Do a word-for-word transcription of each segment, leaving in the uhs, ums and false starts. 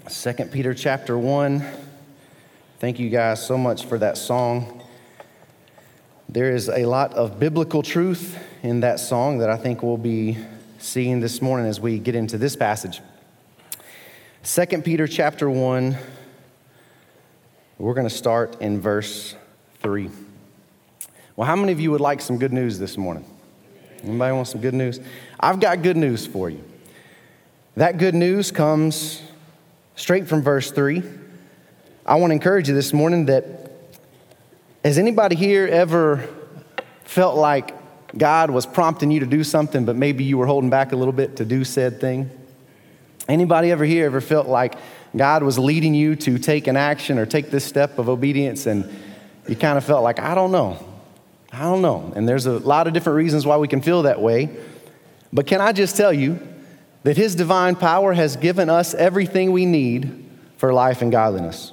Second Peter chapter one. Thank you guys so much for that song. There is a lot of biblical truth in that song that I think we'll be seeing this morning as we get into this passage. Second Peter chapter one, we're going to start in verse three. Well, how many of you would like some good news this morning? Anybody want some good news? I've got good news for you. That good news comes straight from verse three. I want to encourage you this morning that, has anybody here ever felt like God was prompting you to do something, but maybe you were holding back a little bit to do said thing? Anybody ever here ever felt like God was leading you to take an action or take this step of obedience, and you kind of felt like, I don't know, I don't know. And there's a lot of different reasons why we can feel that way. But can I just tell you that His divine power has given us everything we need for life and godliness.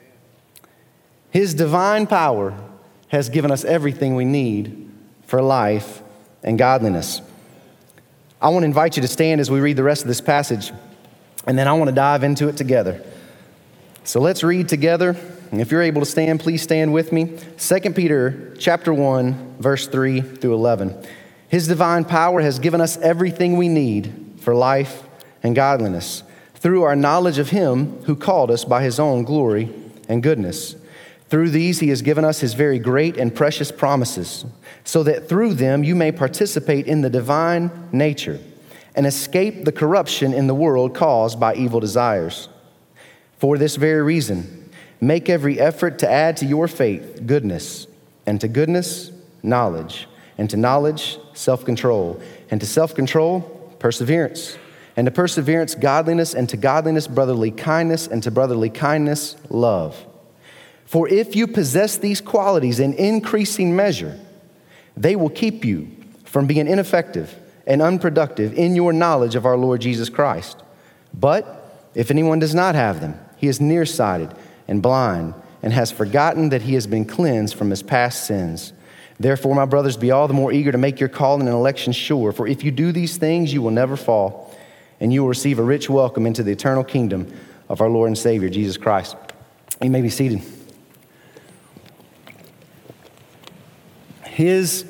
His divine power has given us everything we need for life and godliness. I want to invite you to stand as we read the rest of this passage, and then I want to dive into it together. So let's read together. And if you're able to stand, please stand with me. Second Peter chapter one, verse three through eleven. His divine power has given us everything we need for life and godliness through our knowledge of Him who called us by His own glory and goodness. Through these He has given us His very great and precious promises, so that through them you may participate in the divine nature and escape the corruption in the world caused by evil desires. For this very reason, make every effort to add to your faith goodness, and to goodness, knowledge, and to knowledge, self-control, and to self-control, perseverance, and to perseverance, godliness, and to godliness, brotherly kindness, and to brotherly kindness, love. For if you possess these qualities in increasing measure, they will keep you from being ineffective and unproductive in your knowledge of our Lord Jesus Christ. But if anyone does not have them, he is nearsighted and blind, and has forgotten that he has been cleansed from his past sins. Therefore, my brothers, be all the more eager to make your calling and election sure. For if you do these things, you will never fall, and you will receive a rich welcome into the eternal kingdom of our Lord and Savior, Jesus Christ. You may be seated. His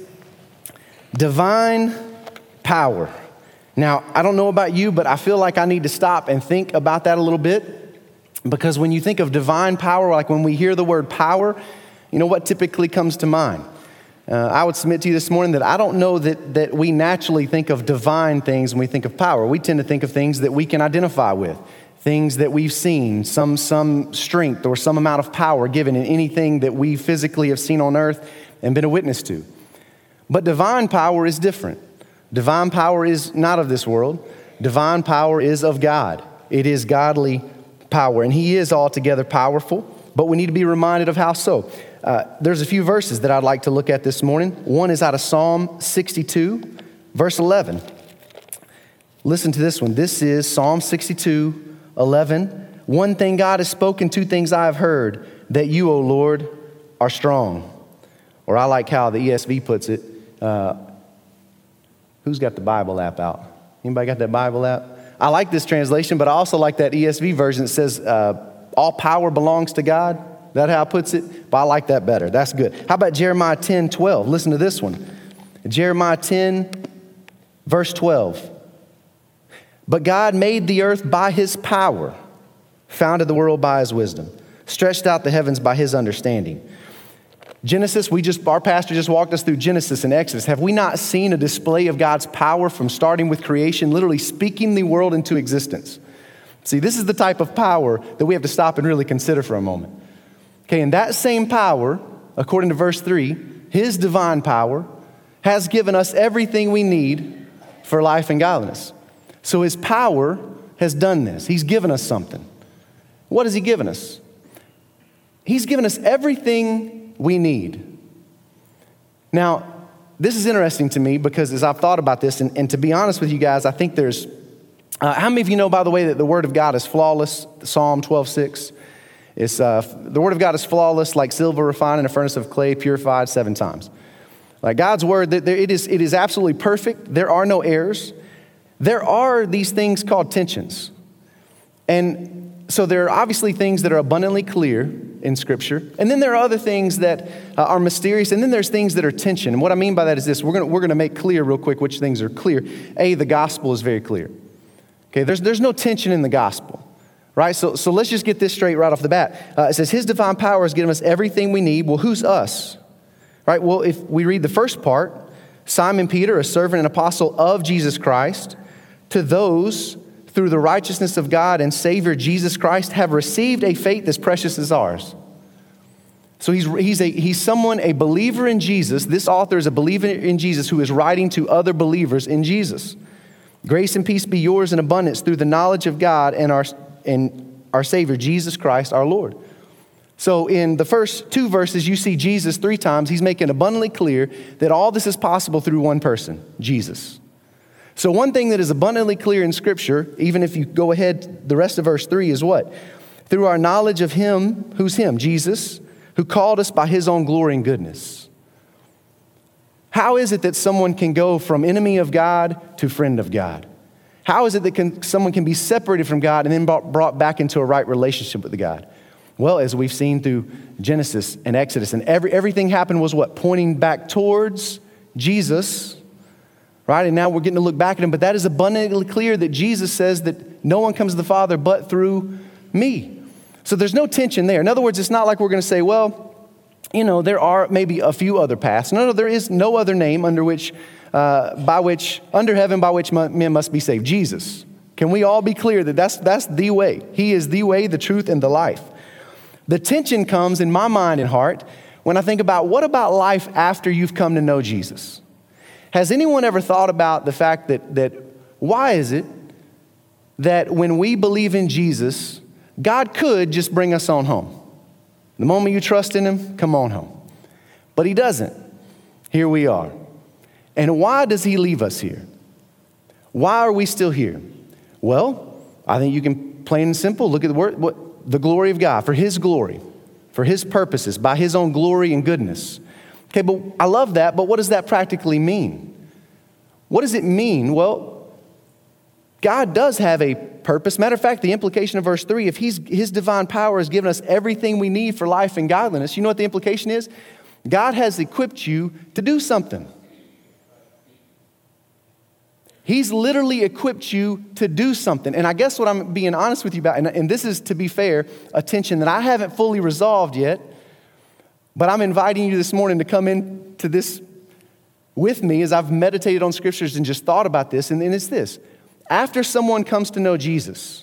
divine power. Now, I don't know about you, but I feel like I need to stop and think about that a little bit, because when you think of divine power, like when we hear the word power, you know what typically comes to mind? Uh, I would submit to you this morning that I don't know that, that we naturally think of divine things when we think of power. We tend to think of things that we can identify with, things that we've seen, some, some strength or some amount of power given in anything that we physically have seen on earth and been a witness to. But divine power is different. Divine power is not of this world. Divine power is of God. It is godly power, and He is altogether powerful, but we need to be reminded of how so. Uh, there's a few verses that I'd like to look at this morning. One is out of Psalm sixty-two, verse eleven. Listen to this one. This is Psalm sixty-two, eleven. One thing God has spoken, two things I have heard, that you, O Lord, are strong. Or I like how the E S V puts it. Uh, who's got the Bible app out? Anybody got that Bible app? I like this translation, but I also like that E S V version that says, uh, all power belongs to God. Is that how it puts it? But I like that better. That's good. How about Jeremiah ten, twelve? Listen to this one. Jeremiah ten, verse twelve. But God made the earth by His power, founded the world by His wisdom, stretched out the heavens by His understanding. Genesis, we just, our pastor just walked us through Genesis and Exodus. Have we not seen a display of God's power from starting with creation, literally speaking the world into existence? See, this is the type of power that we have to stop and really consider for a moment. Okay, and that same power, according to verse three, His divine power, has given us everything we need for life and godliness. So His power has done this. He's given us something. What has He given us? He's given us everything we need. Now, this is interesting to me because as I've thought about this, and, and to be honest with you guys, I think there's, uh, how many of you know, by the way, that the Word of God is flawless? Psalm twelve six. It's, uh, the Word of God is flawless, like silver refined in a furnace of clay, purified seven times. Like God's Word, it is, it is absolutely perfect. There are no errors. There are these things called tensions. And so there are obviously things that are abundantly clear in Scripture, and then there are other things that uh, are mysterious, and then there's things that are tension. And what I mean by that is this: we're gonna we're gonna make clear real quick which things are clear. A, the gospel is very clear. Okay, there's there's no tension in the gospel, right? So so let's just get this straight right off the bat. Uh, it says His divine power has given us everything we need. Well, who's us? Right? Well, if we read the first part, Simon Peter, a servant and apostle of Jesus Christ, to those through the righteousness of God and Savior Jesus Christ have received a faith as precious as ours. So he's, he's, a, he's someone, a believer in Jesus. This author is a believer in Jesus who is writing to other believers in Jesus. Grace and peace be yours in abundance through the knowledge of God and our, and our Savior, Jesus Christ, our Lord. So in the first two verses, you see Jesus three times. He's making abundantly clear that all this is possible through one person, Jesus. So one thing that is abundantly clear in Scripture, even if you go ahead, the rest of verse three is what? Through our knowledge of Him, who's Him? Jesus, who called us by His own glory and goodness. How is it that someone can go from enemy of God to friend of God? How is it that can, someone can be separated from God and then brought, brought back into a right relationship with God? Well, as we've seen through Genesis and Exodus, and every, everything happened was what? Pointing back towards Jesus. Right? And now we're getting to look back at Him. But that is abundantly clear that Jesus says that no one comes to the Father but through me. So there's no tension there. In other words, it's not like we're going to say, well, you know, there are maybe a few other paths. No, no, there is no other name under which, uh, by which, under heaven by which men must be saved. Jesus. Can we all be clear that that's, that's the way? He is the way, the truth, and the life. The tension comes in my mind and heart when I think about what about life after you've come to know Jesus? Has anyone ever thought about the fact that, that why is it that when we believe in Jesus, God could just bring us on home? The moment you trust in Him, come on home. But He doesn't. Here we are. And why does He leave us here? Why are we still here? Well, I think you can plain and simple look at the word, what, the glory of God, for His glory, for His purposes, by His own glory and goodness. Okay, but I love that, but what does that practically mean? What does it mean? Well, God does have a purpose. Matter of fact, the implication of verse three, if he's, His divine power has given us everything we need for life and godliness, you know what the implication is? God has equipped you to do something. He's literally equipped you to do something. And I guess what I'm being honest with you about, and, and this is, to be fair, a tension that I haven't fully resolved yet, but I'm inviting you this morning to come into this with me as I've meditated on Scriptures and just thought about this. And, and it's this. After someone comes to know Jesus,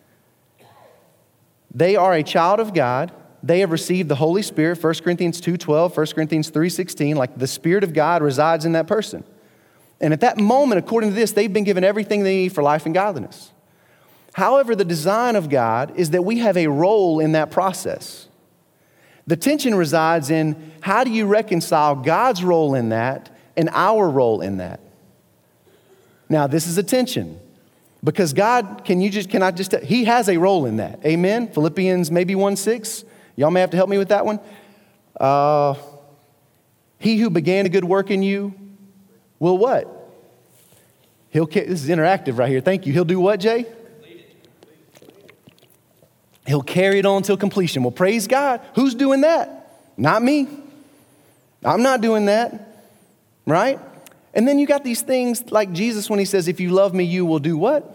they are a child of God. They have received the Holy Spirit, First Corinthians two twelve, First Corinthians three sixteen, like the Spirit of God resides in that person. And at that moment, according to this, they've been given everything they need for life and godliness. However, the design of God is that we have a role in that process. The tension resides in how do you reconcile God's role in that and our role in that? Now, this is a tension because God, can you just, can I just, He has a role in that. Amen? Philippians maybe one six. Y'all may have to help me with that one. Uh, he who began a good work in you will what? He'll, this is interactive right here. Thank you. He'll do what, Jay? He'll carry it on till completion. Well, praise God. Who's doing that? Not me. I'm not doing that, right? And then you got these things like Jesus when He says, if you love me, you will do what?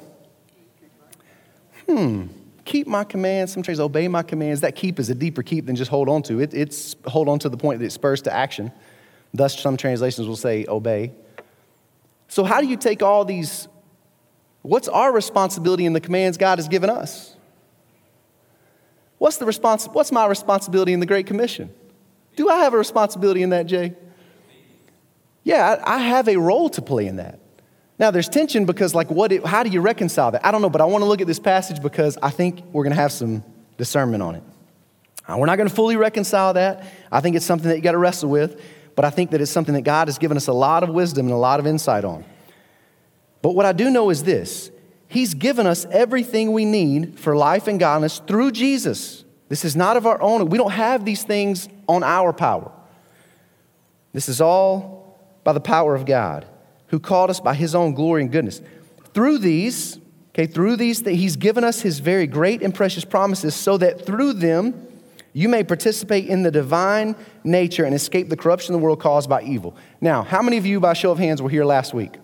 Hmm. Keep my commands. Some translations obey my commands. That keep is a deeper keep than just hold on to. It, it's hold on to the point that it spurs to action. Thus, some translations will say obey. So how do you take all these? What's our responsibility in the commands God has given us? What's the response? What's my responsibility in the Great Commission? Do I have a responsibility in that, Jay? Yeah, I, I have a role to play in that. Now, there's tension because, like, what? It, how do you reconcile that? I don't know, but I want to look at this passage because I think we're going to have some discernment on it. Uh, we're not going to fully reconcile that. I think it's something that you got to wrestle with, but I think that it's something that God has given us a lot of wisdom and a lot of insight on. But what I do know is this. He's given us everything we need for life and godliness through Jesus. This is not of our own. We don't have these things on our power. This is all by the power of God, who called us by His own glory and goodness. Through these, Okay, through these, th- he's given us his very great and precious promises so that through them you may participate in the divine nature and escape the corruption of the world caused by evil. Now, how many of you, by show of hands, were here last week?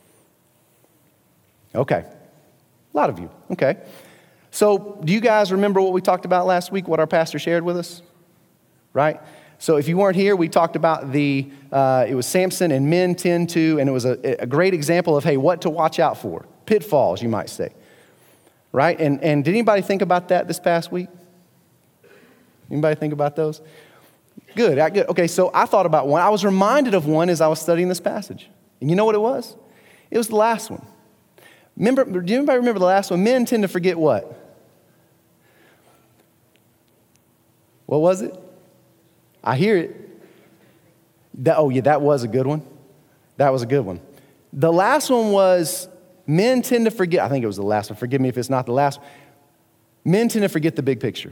Okay, a lot of you, okay. So do you guys remember what we talked about last week, what our pastor shared with us? Right? So if you weren't here, we talked about the, uh, it was Samson and men tend to, and it was a, a great example of, hey, what to watch out for. Pitfalls, you might say. Right? And, and did anybody think about that this past week? Anybody think about those? Good, I, good. Okay, so I thought about one. I was reminded of one as I was studying this passage. And you know what it was? It was the last one. Remember, do anybody remember the last one? Men tend to forget what? What was it? I hear it. That, oh, yeah, that was a good one. That was a good one. The last one was men tend to forget. I think it was the last one. Forgive me if it's not the last one. Men tend to forget the big picture.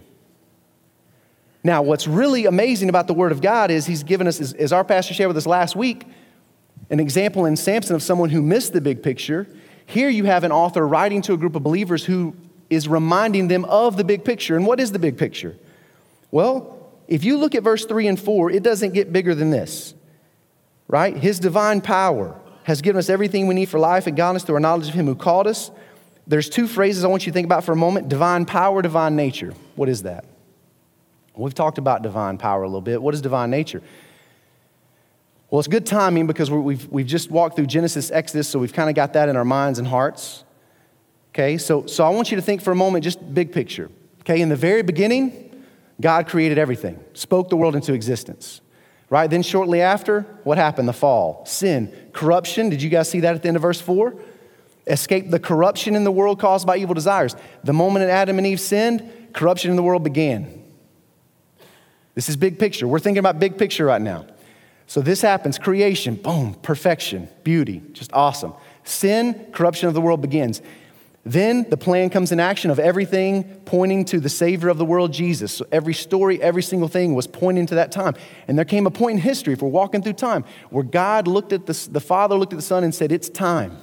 Now, what's really amazing about the Word of God is he's given us, as, as our pastor shared with us last week, an example in Samson of someone who missed the big picture. Here you have an author writing to a group of believers who is reminding them of the big picture. And what is the big picture? Well, if you look at verse three and four, it doesn't get bigger than this, right? His divine power has given us everything we need for life and godliness through our knowledge of him who called us. There's two phrases I want you to think about for a moment. Divine power, divine nature. What is that? We've talked about divine power a little bit. What is divine nature? Well, it's good timing because we've, we've just walked through Genesis, Exodus, so we've kind of got that in our minds and hearts. Okay, so, so I want you to think for a moment, just big picture. Okay, in the very beginning, God created everything, spoke the world into existence, right? Then shortly after, what happened? The fall, sin, corruption. Did you guys see that at the end of verse four? Escape the corruption in the world caused by evil desires. The moment that Adam and Eve sinned, corruption in the world began. This is big picture. We're thinking about big picture right now. So this happens, creation, boom, perfection, beauty, just awesome. Sin, corruption of the world begins. Then the plan comes in action of everything pointing to the Savior of the world, Jesus. So every story, every single thing was pointing to that time. And there came a point in history, if we're walking through time, where God looked at the, the Father looked at the Son and said, it's time.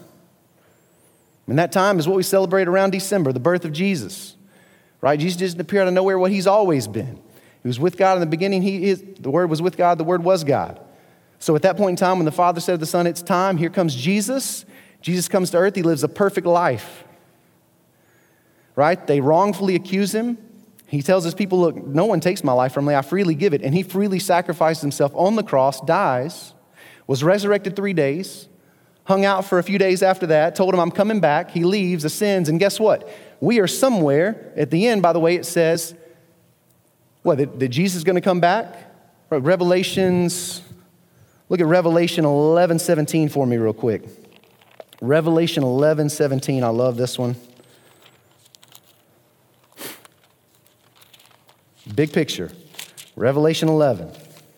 And that time is what we celebrate around December, the birth of Jesus. Right? Jesus didn't appear out of nowhere, what he's always been. He was with God in the beginning. He is, the Word was with God. The Word was God. So at that point in time, when the Father said to the Son, it's time, here comes Jesus. Jesus comes to earth. He lives a perfect life. Right? They wrongfully accuse him. He tells his people, look, no one takes my life from me. I freely give it. And he freely sacrificed himself on the cross, dies, was resurrected three days, hung out for a few days after that, told him I'm coming back. He leaves, ascends, and guess what? We are somewhere, at the end, by the way, it says, what, that, that Jesus is going to come back? Revelations, look at Revelation eleven seventeen for me real quick. Revelation eleven seventeen, I love this one. Big picture. Revelation eleven.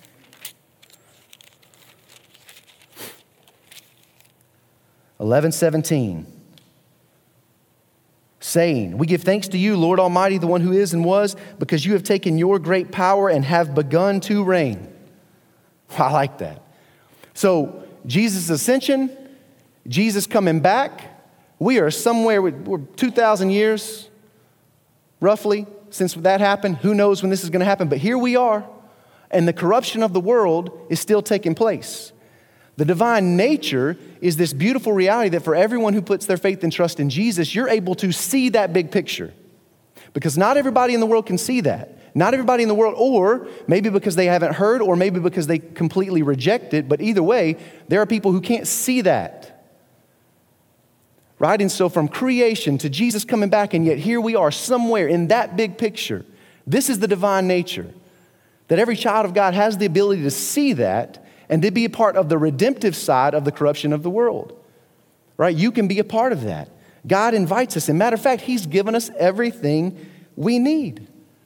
eleven seventeen. Saying, we give thanks to you, Lord Almighty, the one who is and was, because you have taken your great power and have begun to reign. I like that. So, Jesus' ascension, Jesus coming back, we are somewhere, we're two thousand years, roughly, since that happened. Who knows when this is going to happen, but here we are, and the corruption of the world is still taking place. The divine nature is this beautiful reality that for everyone who puts their faith and trust in Jesus, you're able to see that big picture. Because not everybody in the world can see that. Not everybody in the world, or maybe because they haven't heard, or maybe because they completely reject it, but either way, there are people who can't see that. Right? And so from creation to Jesus coming back, and yet here we are somewhere in that big picture. This is the divine nature. That every child of God has the ability to see that and to be a part of the redemptive side of the corruption of the world. Right? You can be a part of that. God invites us. As a matter of fact, he's given us everything we need.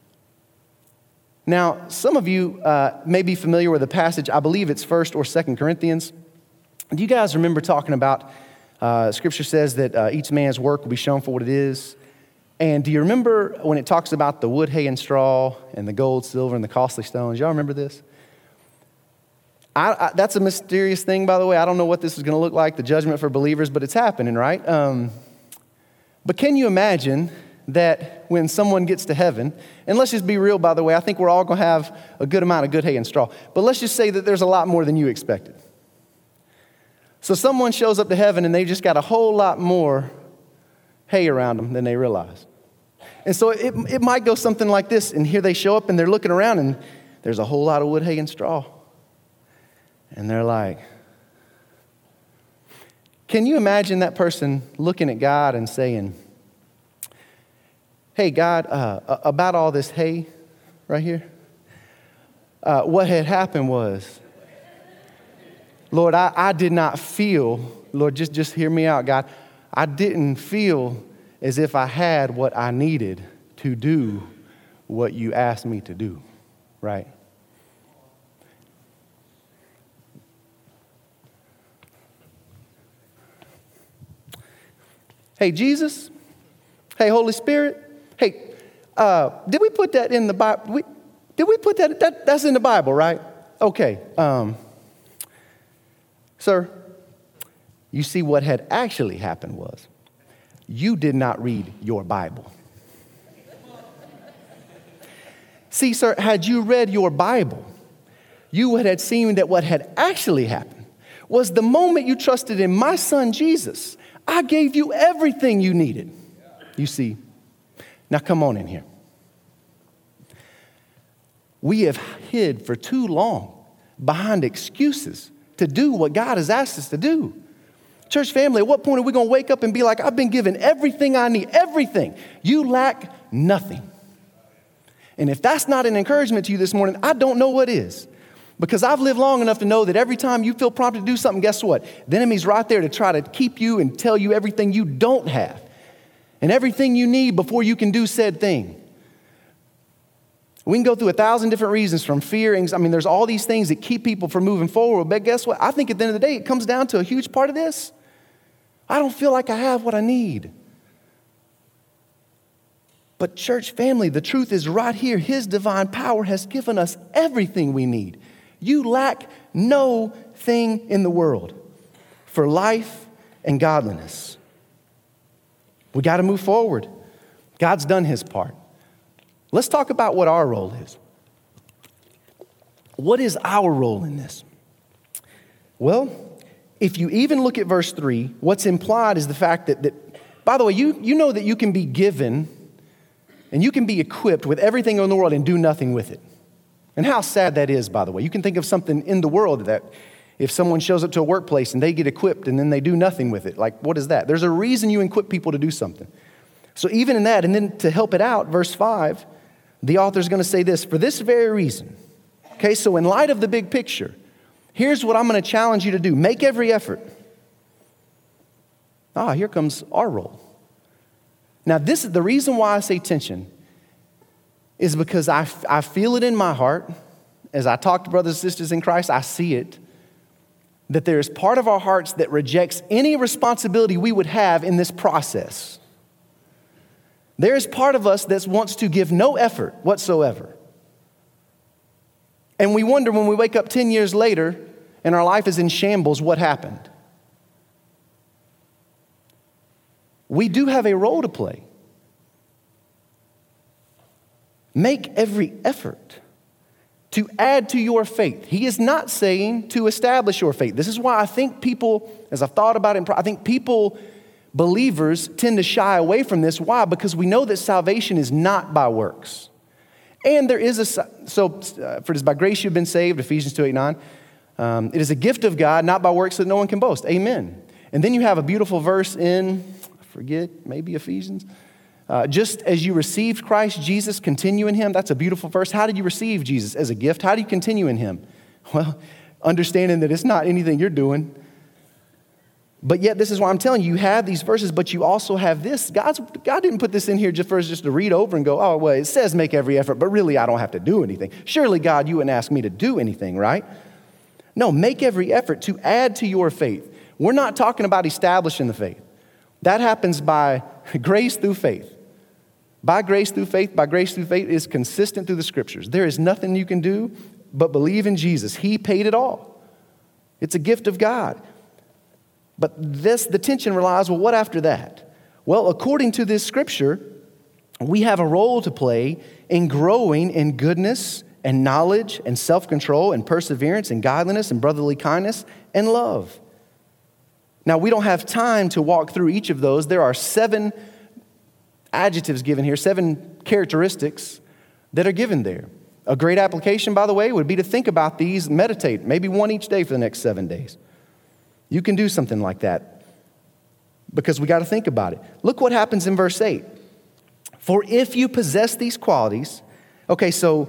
Now, some of you uh, may be familiar with the passage. I believe it's First or Second Corinthians. Do you guys remember talking about, uh, Scripture says that uh, each man's work will be shown for what it is? And do you remember when it talks about the wood, hay, and straw, and the gold, silver, and the costly stones? Y'all remember this? I, I, that's a mysterious thing, by the way. I don't know what this is going to look like, the judgment for believers, but it's happening, right? Um, But can you imagine that when someone gets to heaven, and let's just be real, by the way, I think we're all going to have a good amount of good hay and straw, but let's just say that there's a lot more than you expected. So someone shows up to heaven and they just got a whole lot more hay around them than they realize. And so it, it might go something like this, and here they show up and they're looking around and there's a whole lot of wood, hay, and straw. And they're like, can you imagine that person looking at God and saying, hey, God, uh, about all this hay right here, uh, what had happened was, Lord, I, I did not feel, Lord, just, just hear me out, God. I didn't feel as if I had what I needed to do what you asked me to do, right? Hey, Jesus. Hey, Holy Spirit. Hey, uh, did we put that in the Bible? We, did we put that, that? That's in the Bible, right? Okay. Um, sir, you see what had actually happened was you did not read your Bible. See, sir, had you read your Bible, you would have seen that what had actually happened was the moment you trusted in my son, Jesus, I gave you everything you needed. You see, now come on in here. We have hid for too long behind excuses to do what God has asked us to do. Church family, at what point are we going to wake up and be like, I've been given everything I need, everything. You lack nothing. And if that's not an encouragement to you this morning, I don't know what is. Because I've lived long enough to know that every time you feel prompted to do something, guess what? The enemy's right there to try to keep you and tell you everything you don't have and everything you need before you can do said thing. We can go through a thousand different reasons from fear, anxiety. I mean, there's all these things that keep people from moving forward. But guess what? I think at the end of the day, it comes down to a huge part of this. I don't feel like I have what I need. But church family, the truth is right here. His divine power has given us everything we need. You lack no thing in the world for life and godliness. We got to move forward. God's done his part. Let's talk about what our role is. What is our role in this? Well, if you even look at verse three, what's implied is the fact that, that by the way, you, you know that you can be given and you can be equipped with everything in the world and do nothing with it. And how sad that is, by the way. You can think of something in the world that if someone shows up to a workplace and they get equipped and then they do nothing with it, like what is that? There's a reason you equip people to do something. So even in that, and then to help it out, verse five, the author's going to say this, for this very reason. Okay, so in light of the big picture, here's what I'm going to challenge you to do. Make every effort. Ah, here comes our role. Now, this is the reason why I say tension is because I, I feel it in my heart. As I talk to brothers and sisters in Christ, I see it, that there is part of our hearts that rejects any responsibility we would have in this process. There is part of us that wants to give no effort whatsoever. And we wonder when we wake up ten years later and our life is in shambles, what happened? We do have a role to play. Make every effort to add to your faith. He is not saying to establish your faith. This is why I think people, as I've thought about it, I think people, believers, tend to shy away from this. Why? Because we know that salvation is not by works. And there is a, so uh, for it is by grace you've been saved, Ephesians two, eight, nine. Um, it is a gift of God, not by works that no one can boast. Amen. And then you have a beautiful verse in, I forget, maybe Ephesians. Uh, just as you received Christ Jesus, continue in him. That's a beautiful verse. How did you receive Jesus? As a gift. How do you continue in him? Well, understanding that it's not anything you're doing. But yet this is why I'm telling you, you have these verses, but you also have this. God's, God didn't put this in here just for us just to read over and go, oh, well, it says make every effort, but really I don't have to do anything. Surely, God, you wouldn't ask me to do anything, right? No, make every effort to add to your faith. We're not talking about establishing the faith. That happens by grace through faith. By grace through faith, by grace through faith is consistent through the scriptures. There is nothing you can do but believe in Jesus. He paid it all. It's a gift of God. But this, the tension relies, well, what after that? Well, according to this scripture, we have a role to play in growing in goodness and knowledge and self-control and perseverance and godliness and brotherly kindness and love. Now, we don't have time to walk through each of those. There are seven adjectives given here, seven characteristics that are given there. A great application, by the way, would be to think about these, meditate, maybe one each day for the next seven days. You can do something like that because we got to think about it. Look what happens in verse eight. For if you possess these qualities, okay, so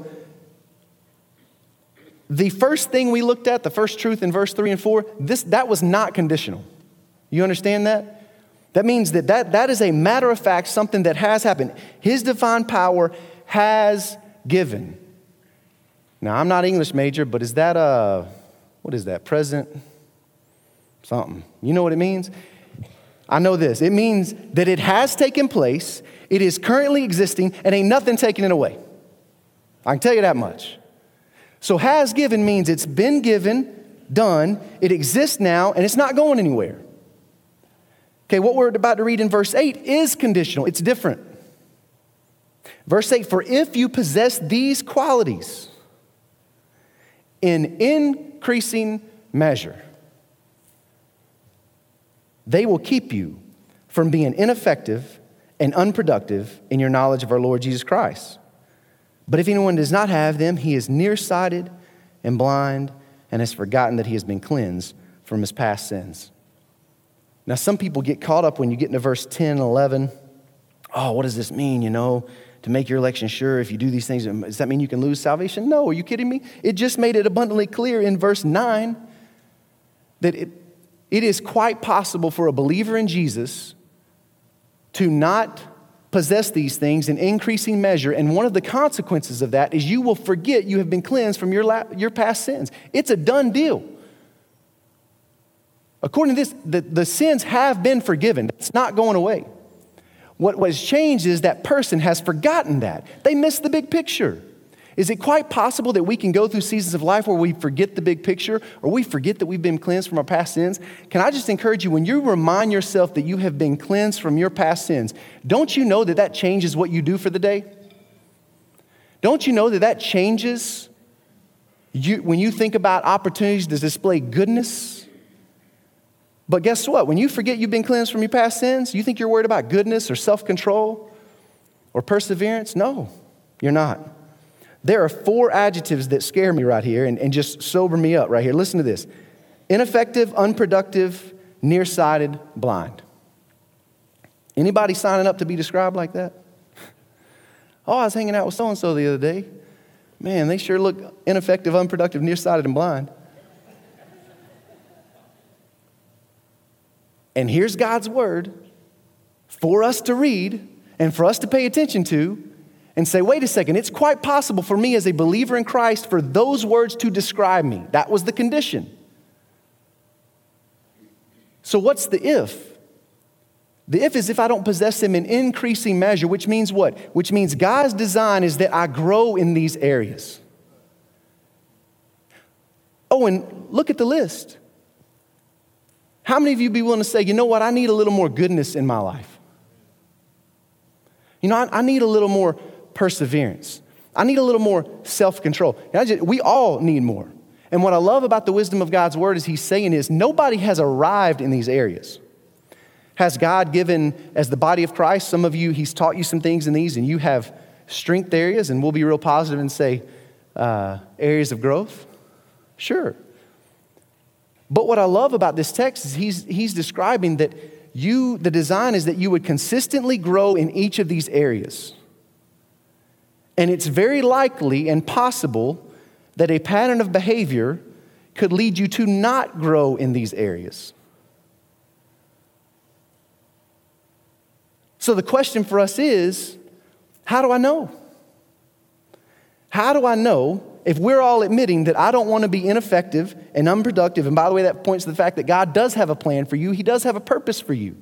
the first thing we looked at, the first truth in verse three and four, this that was not conditional. You understand that? That means that, that that is a matter of fact, something that has happened. His divine power has given. Now, I'm not English major, but is that a, what is that, present something? You know what it means? I know this. It means that it has taken place, it is currently existing, and ain't nothing taking it away. I can tell you that much. So has given means it's been given, done, it exists now, and it's not going anywhere. Okay, what we're about to read in verse eight is conditional. It's different. Verse eight, for if you possess these qualities in increasing measure, they will keep you from being ineffective and unproductive in your knowledge of our Lord Jesus Christ. But if anyone does not have them, he is nearsighted and blind and has forgotten that he has been cleansed from his past sins. Now, some people get caught up when you get into verse ten and eleven. Oh, what does this mean, you know, to make your election sure if you do these things? Does that mean you can lose salvation? No, are you kidding me? It just made it abundantly clear in verse nine that it, it is quite possible for a believer in Jesus to not possess these things in increasing measure, and one of the consequences of that is you will forget you have been cleansed from your, la- your past sins. It's a done deal. According to this, the, the sins have been forgiven. It's not going away. What was changed is that person has forgotten that. They missed the big picture. Is it quite possible that we can go through seasons of life where we forget the big picture or we forget that we've been cleansed from our past sins? Can I just encourage you, when you remind yourself that you have been cleansed from your past sins, don't you know that that changes what you do for the day? Don't you know that that changes you, when you think about opportunities to display goodness? But guess what? When you forget you've been cleansed from your past sins, you think you're worried about goodness or self-control or perseverance? No, you're not. There are four adjectives that scare me right here and, and just sober me up right here. Listen to this. Ineffective, unproductive, nearsighted, blind. Anybody signing up to be described like that? Oh, I was hanging out with so-and-so the other day. Man, they sure look ineffective, unproductive, nearsighted, and blind. And here's God's word for us to read and for us to pay attention to and say, wait a second, it's quite possible for me as a believer in Christ for those words to describe me. That was the condition. So what's the if? The if is if I don't possess them in increasing measure, which means what? Which means God's design is that I grow in these areas. Oh, and look at the list. How many of you be willing to say, you know what, I need a little more goodness in my life? You know, I, I need a little more perseverance. I need a little more self-control. And I just, we all need more. And what I love about the wisdom of God's word is he's saying is nobody has arrived in these areas. Has God given, as the body of Christ, some of you, he's taught you some things in these, and you have strength areas, and we'll be real positive and say uh, areas of growth? Sure. But what I love about this text is he's, he's describing that you, the design is that you would consistently grow in each of these areas. And it's very likely and possible that a pattern of behavior could lead you to not grow in these areas. So the question for us is, how do I know? How do I know if we're all admitting that I don't want to be ineffective and unproductive? And by the way, that points to the fact that God does have a plan for you. He does have a purpose for you.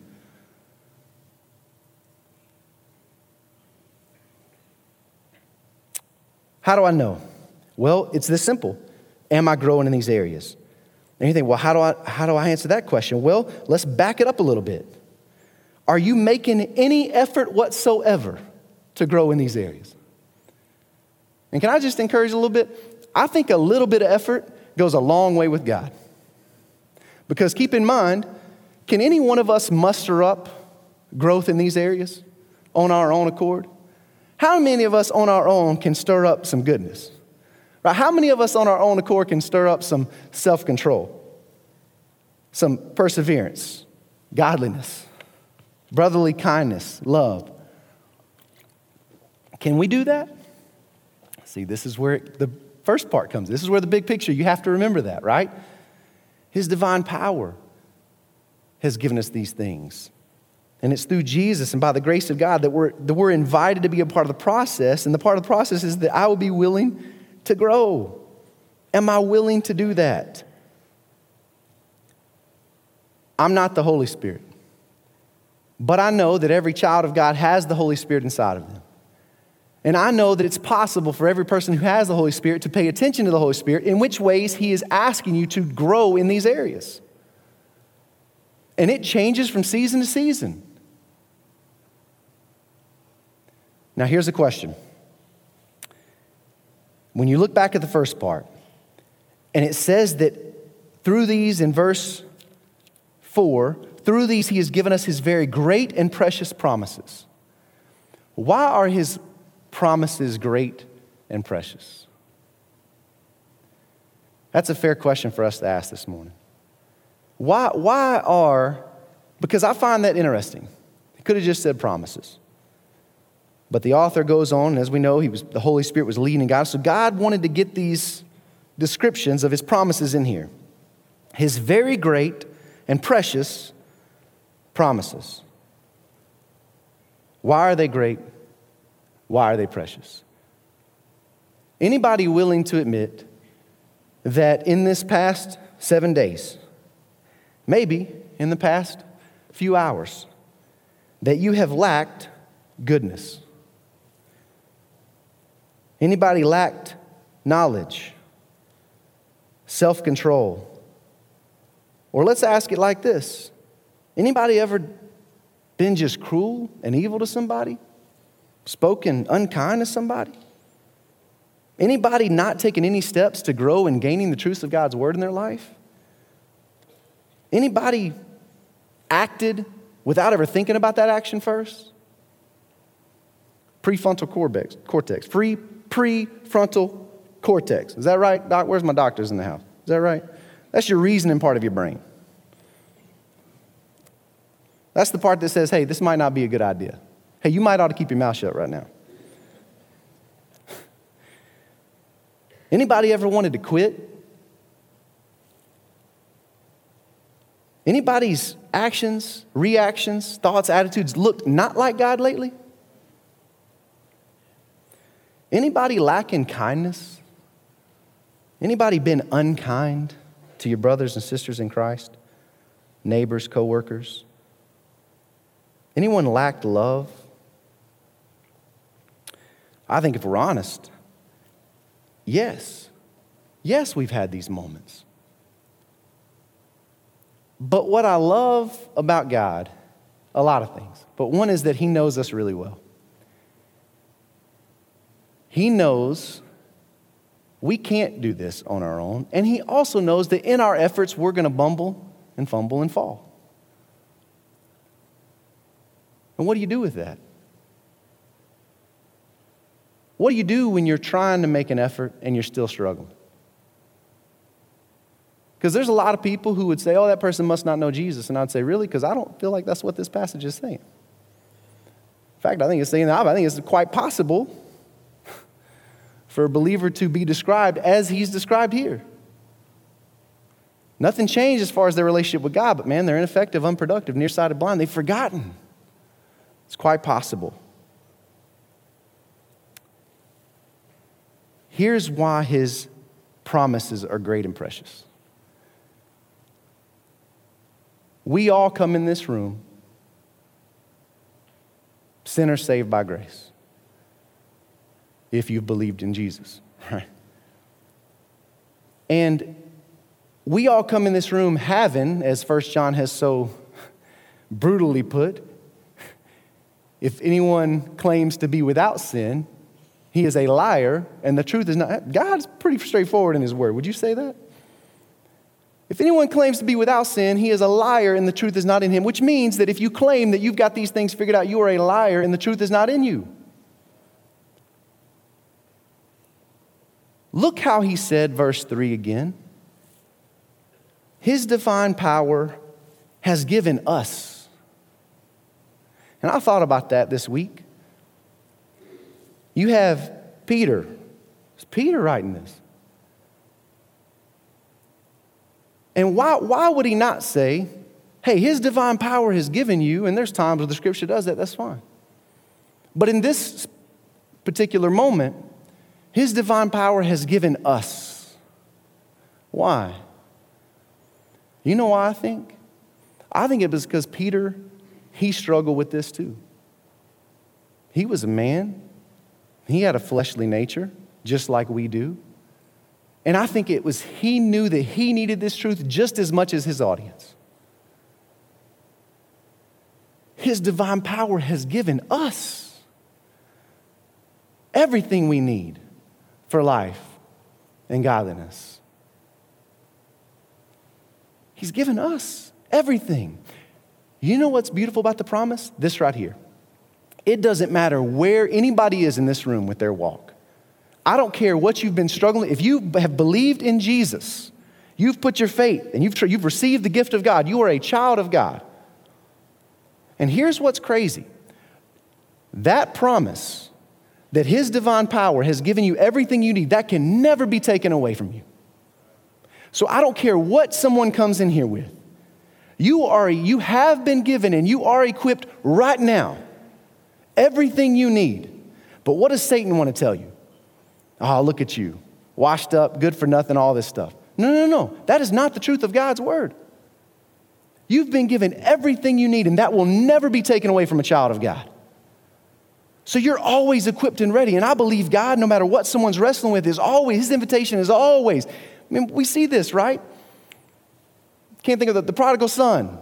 How do I know? Well, it's this simple. Am I growing in these areas? And you think, well, how do I, how do I answer that question? Well, let's back it up a little bit. Are you making any effort whatsoever to grow in these areas? And can I just encourage a little bit? I think a little bit of effort goes a long way with God. Because keep in mind, can any one of us muster up growth in these areas on our own accord? How many of us on our own can stir up some goodness? Right? How many of us on our own accord can stir up some self-control, some perseverance, godliness, brotherly kindness, love? Can we do that? See, this is where the first part comes. This is where the big picture, you have to remember that, right? His divine power has given us these things. And it's through Jesus and by the grace of God that we're, that we're invited to be a part of the process. And the part of the process is that I will be willing to grow. Am I willing to do that? I'm not the Holy Spirit. But I know that every child of God has the Holy Spirit inside of them. And I know that it's possible for every person who has the Holy Spirit to pay attention to the Holy Spirit, in which ways He is asking you to grow in these areas. And it changes from season to season. Now, here's a question. When you look back at the first part, and it says that through these, in verse four, through these He has given us His very great and precious promises. Why are His promises great and precious? That's a fair question for us to ask this morning. Why, why are, because I find that interesting. He could have just said promises. But the author goes on, and as we know, he was, the Holy Spirit was leading God. So God wanted to get these descriptions of His promises in here. His very great and precious promises. Why are they great? Why are they precious? Anybody willing to admit that in this past seven days, maybe in the past few hours, that you have lacked goodness? Anybody lacked knowledge, self-control? Or let's ask it like this. Anybody ever been just cruel and evil to somebody? Spoken unkind to somebody? Anybody not taking any steps to grow in gaining the truths of God's word in their life? Anybody acted without ever thinking about that action first? Prefrontal cortex, cortex, free prefrontal cortex. Is that right, Doc? Where's my doctors in the house? Is that right? That's your reasoning part of your brain. That's the part that says, hey, this might not be a good idea. Hey, you might ought to keep your mouth shut right now. Anybody ever wanted to quit? Anybody's actions, reactions, thoughts, attitudes looked not like God lately? Anybody lacking kindness? Anybody been unkind to your brothers and sisters in Christ? Neighbors, co-workers? Anyone lacked love? I think if we're honest, yes. Yes, we've had these moments. But what I love about God, a lot of things, but one is that He knows us really well. He knows we can't do this on our own, and He also knows that in our efforts, we're going to bumble and fumble and fall. And what do you do with that? What do you do when you're trying to make an effort and you're still struggling? Because there's a lot of people who would say, oh, that person must not know Jesus. And I'd say, really? Because I don't feel like that's what this passage is saying. In fact, I think it's saying that I think it's quite possible for a believer to be described as he's described here. Nothing changed as far as their relationship with God, but man, they're ineffective, unproductive, nearsighted, blind. They've forgotten. It's quite possible. Here's why His promises are great and precious. We all come in this room sinners saved by grace, if you've believed in Jesus, right? And we all come in this room having, as First John has so brutally put, If anyone claims to be without sin, he is a liar, and the truth is not. God's pretty straightforward in his word. Would you say that? If anyone claims to be without sin, he is a liar, and the truth is not in him, which means that if you claim that you've got these things figured out, you are a liar, and the truth is not in you. Look how he said, verse three again. His divine power has given us. And I thought about that this week. You have Peter. It's Peter writing this. And why, why would he not say, hey, his divine power has given you, and there's times where the scripture does that, that's fine. But in this particular moment, his divine power has given us. Why? You know why I think? I think it was because Peter, he struggled with this too. He was a man. He had a fleshly nature, just like we do. And I think it was, he knew that he needed this truth just as much as his audience. His divine power has given us everything we need for life and godliness. He's given us everything. You know what's beautiful about the promise? This right here. It doesn't matter where anybody is in this room with their walk. I don't care what you've been struggling. If you have believed in Jesus, you've put your faith and you've, you've received the gift of God. You are a child of God. And here's what's crazy. That promise that his divine power has given you everything you need, that can never be taken away from you. So I don't care what someone comes in here with. You are, you have been given and you are equipped right now. Everything you need. But what does Satan want to tell you? Oh, look at you. Washed up, good for nothing, all this stuff. No, no, no. That is not the truth of God's word. You've been given everything you need, and that will never be taken away from a child of God. So you're always equipped and ready. And I believe God, no matter what someone's wrestling with, is always, his invitation is always. I mean, we see this, right? Can't think of the, the prodigal son.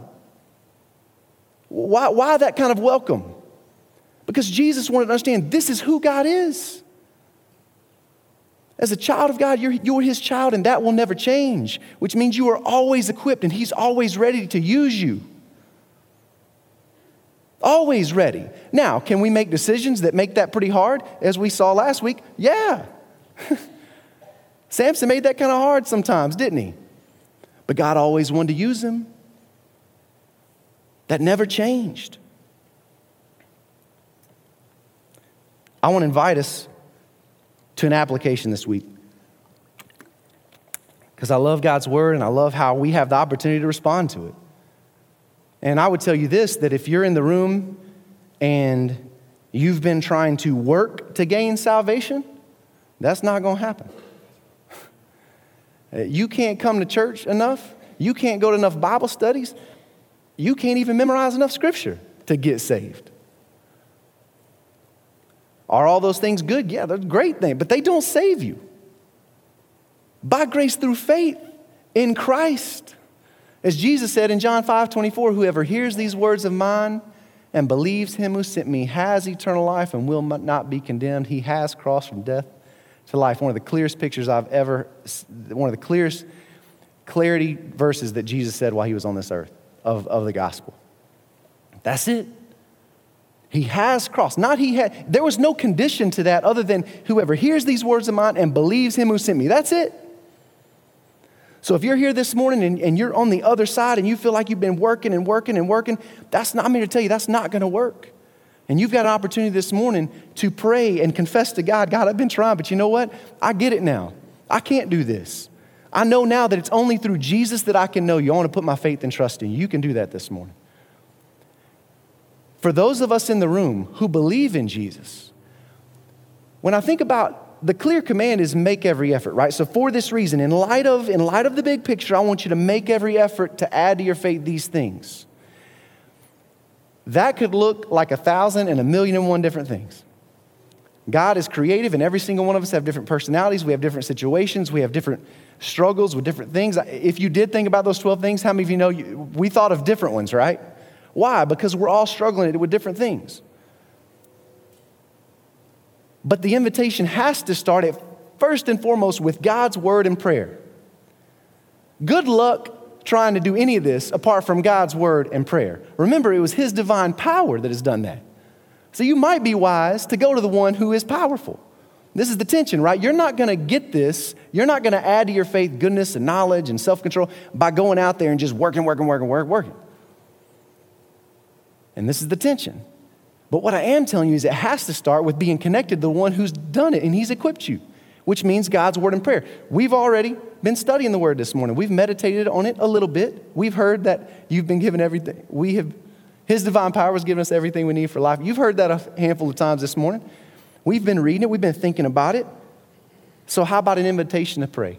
Why, why that kind of welcome? Because Jesus wanted to understand this is who God is. As a child of God, you're, you're his child, and that will never change, which means you are always equipped, and he's always ready to use you. Always ready. Now, can we make decisions that make that pretty hard, as we saw last week? Yeah. Samson made that kind of hard sometimes, didn't he? But God always wanted to use him. That never changed. I want to invite us to an application this week. Because I love God's word and I love how we have the opportunity to respond to it. And I would tell you this, that if you're in the room and you've been trying to work to gain salvation, that's not going to happen. You can't come to church enough. You can't go to enough Bible studies. You can't even memorize enough scripture to get saved. Are all those things good? Yeah, they're great things, but they don't save you. By grace through faith in Christ. As Jesus said in John five twenty-four, whoever hears these words of mine and believes him who sent me has eternal life and will not be condemned. He has crossed from death to life. One of the clearest pictures I've ever, one of the clearest clarity verses that Jesus said while he was on this earth of, of the gospel. That's it. He has crossed. Not he had. There was no condition to that other than whoever hears these words of mine and believes him who sent me. That's it. So if you're here this morning and, and you're on the other side and you feel like you've been working and working and working, that's not, I'm here to tell you that's not going to work. And you've got an opportunity this morning to pray and confess to God, God, I've been trying, but you know what? I get it now. I can't do this. I know now that it's only through Jesus that I can know you. I want to put my faith and trust in you. You can do that this morning. For those of us in the room who believe in Jesus, when I think about the clear command is make every effort, right? So for this reason, in light of, in light of the big picture, I want you to make every effort to add to your faith these things. That could look like a thousand and a million and one different things. God is creative, and every single one of us have different personalities. We have different situations. We have different struggles with different things. If you did think about those twelve things, how many of you know you, we thought of different ones, right? Why? Because we're all struggling with different things. But the invitation has to start at first and foremost with God's word and prayer. Good luck trying to do any of this apart from God's word and prayer. Remember, it was his divine power that has done that. So you might be wise to go to the one who is powerful. This is the tension, right? You're not going to get this. You're not going to add to your faith goodness and knowledge and self-control by going out there and just working, working, working, working, working. And this is the tension. But what I am telling you is it has to start with being connected to the one who's done it and he's equipped you, which means God's word and prayer. We've already been studying the word this morning. We've meditated on it a little bit. We've heard that you've been given everything. We have, his divine power has given us everything we need for life. You've heard that a handful of times this morning. We've been reading it. We've been thinking about it. So how about an invitation to pray?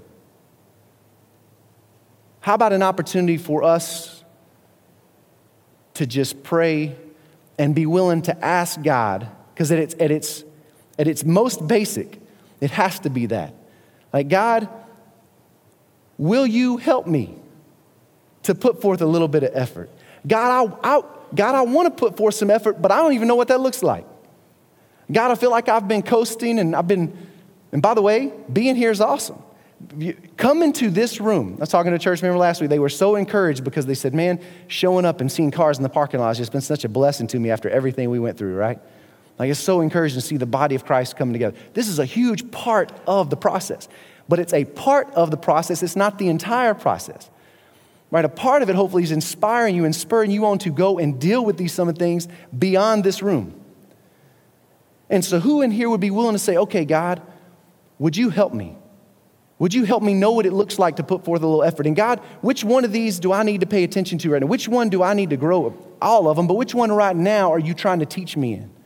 How about an opportunity for us to just pray and be willing to ask God? Because at its, at its, at its most basic, it has to be that. Like, God, will you help me to put forth a little bit of effort? God, I, I, God, I want to put forth some effort, but I don't even know what that looks like. God, I feel like I've been coasting and I've been, and by the way, being here is awesome. You come into this room. I was talking to a church member last week. They were so encouraged because they said, man, showing up and seeing cars in the parking lot has just been such a blessing to me after everything we went through, right? Like, it's so encouraging to see the body of Christ coming together. This is a huge part of the process, but it's a part of the process. It's not the entire process, right? A part of it hopefully is inspiring you and spurring you on to go and deal with these some of things beyond this room. And so who in here would be willing to say, okay, God, would you help me? Would you help me know what it looks like to put forth a little effort? And God, which one of these do I need to pay attention to right now? Which one do I need to grow? All of them, but which one right now are you trying to teach me in?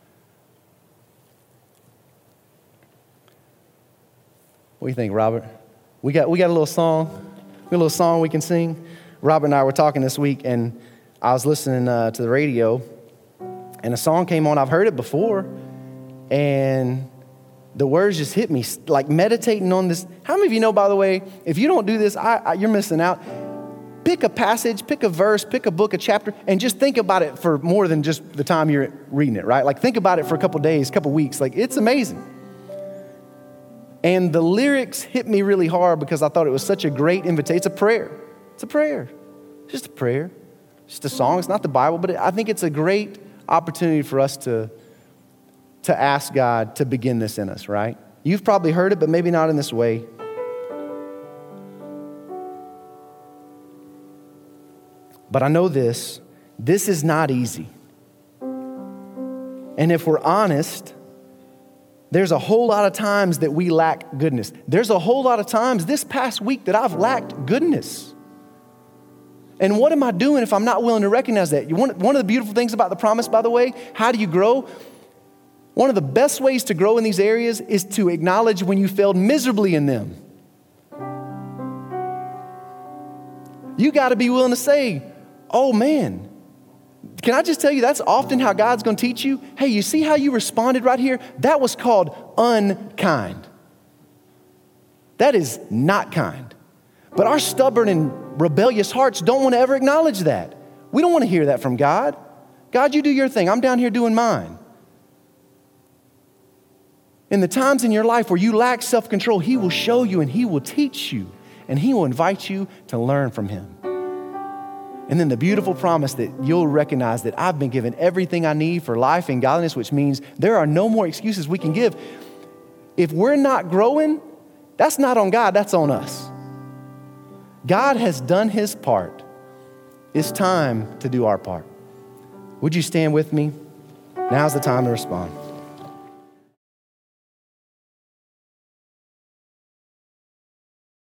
What do you think, Robert? We got we got a little song, we got a little song we can sing. Robert and I were talking this week, and I was listening uh, to the radio, and a song came on. I've heard it before, and the words just hit me, like meditating on this. How many of you know, by the way, if you don't do this, I, I, you're missing out. Pick a passage, pick a verse, pick a book, a chapter, and just think about it for more than just the time you're reading it, right? Like, think about it for a couple days, a couple weeks. Like, it's amazing. And the lyrics hit me really hard because I thought it was such a great invitation. It's a prayer. It's a prayer. It's just a prayer. It's just a song. It's not the Bible, but I think it's a great opportunity for us to, to ask God to begin this in us, right? You've probably heard it, but maybe not in this way. But I know this, this is not easy. And if we're honest, there's a whole lot of times that we lack goodness. There's a whole lot of times this past week that I've lacked goodness. And what am I doing if I'm not willing to recognize that? One of the beautiful things about the promise, by the way, how do you grow? One of the best ways to grow in these areas is to acknowledge when you failed miserably in them. You got to be willing to say, oh man, can I just tell you that's often how God's going to teach you? Hey, you see how you responded right here? That was called unkind. That is not kind. But our stubborn and rebellious hearts don't want to ever acknowledge that. We don't want to hear that from God. God, you do your thing. I'm down here doing mine. In the times in your life where you lack self-control, he will show you and he will teach you and he will invite you to learn from him. And then the beautiful promise that you'll recognize that I've been given everything I need for life and godliness, which means there are no more excuses we can give. If we're not growing, that's not on God, that's on us. God has done his part. It's time to do our part. Would you stand with me? Now's the time to respond.